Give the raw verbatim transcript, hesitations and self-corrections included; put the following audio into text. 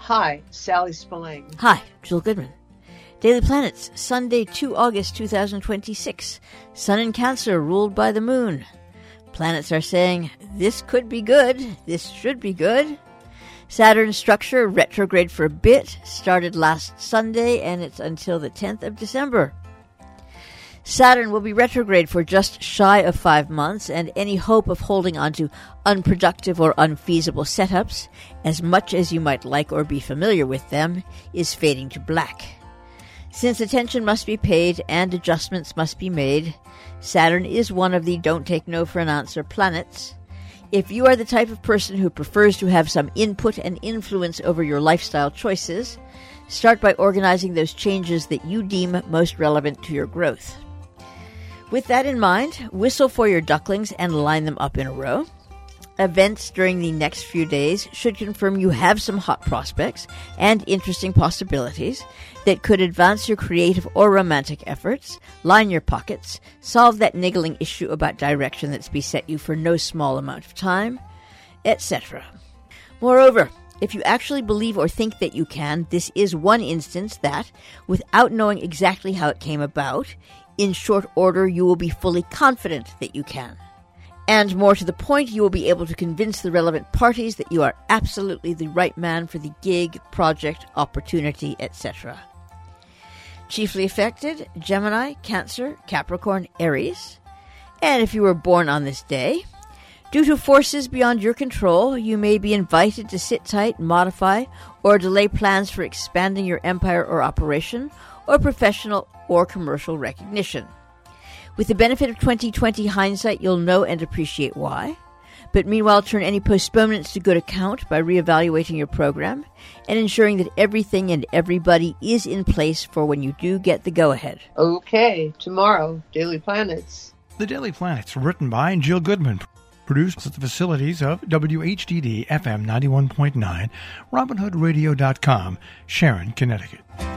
Hi, Sally Spillane. Hi, Jill Goodman. Daily Planets, Sunday, the second of August, two thousand twenty-six. Sun in Cancer, ruled by the moon. Planets are saying, this could be good, this should be good. Saturn structure, retrograde for a bit, started last Sunday, and it's until the tenth of December. Saturn will be retrograde for just shy of five months, and any hope of holding on to unproductive or unfeasible setups, as much as you might like or be familiar with them, is fading to black. Since attention must be paid and adjustments must be made, Saturn is one of the don't take no for an answer planets. If you are the type of person who prefers to have some input and influence over your lifestyle choices, start by organizing those changes that you deem most relevant to your growth. With that in mind, whistle for your ducklings and line them up in a row. Events during the next few days should confirm you have some hot prospects and interesting possibilities that could advance your creative or romantic efforts, line your pockets, solve that niggling issue about direction that's beset you for no small amount of time, et cetera. Moreover, if you actually believe or think that you can, this is one instance that, without knowing exactly how it came about, in short order you will be fully confident that you can. And more to the point, you will be able to convince the relevant parties that you are absolutely the right man for the gig, project, opportunity, et cetera. Chiefly affected, Gemini, Cancer, Capricorn, Aries. And if you were born on this day, due to forces beyond your control, you may be invited to sit tight, modify, or delay plans for expanding your empire or operation, or professional or commercial recognition. With the benefit of twenty twenty hindsight, you'll know and appreciate why. But meanwhile, turn any postponements to good account by reevaluating your program and ensuring that everything and everybody is in place for when you do get the go-ahead. Okay, tomorrow, Daily Planets. The Daily Planets, written by Jill Goodman. Produced at the facilities of W H D D F M ninety-one point nine, Robin Hood Radio dot com, Sharon, Connecticut.